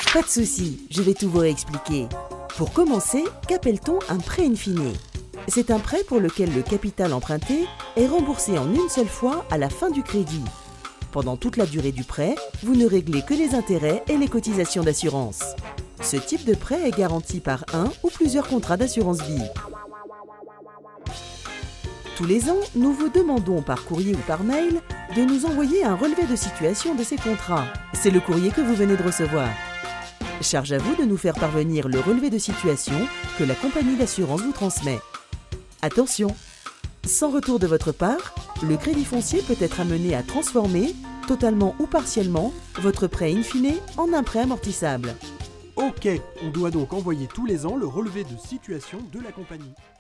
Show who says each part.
Speaker 1: Pas de souci, je vais tout vous réexpliquer. Pour commencer, qu'appelle-t-on un prêt in fine? C'est un prêt pour lequel le capital emprunté est remboursé en une seule fois à la fin du crédit. Pendant toute la durée du prêt, vous ne réglez que les intérêts et les cotisations d'assurance. Ce type de prêt est garanti par un ou plusieurs contrats d'assurance vie. Tous les ans, nous vous demandons par courrier ou par mail de nous envoyer un relevé de situation de ces contrats. C'est le courrier que vous venez de recevoir. Charge à vous de nous faire parvenir le relevé de situation que la compagnie d'assurance vous transmet. Attention! Sans retour de votre part, le Crédit Foncier peut être amené à transformer, totalement ou partiellement, votre prêt in fine en un prêt amortissable.
Speaker 2: Ok, on doit donc envoyer tous les ans le relevé de situation de la compagnie.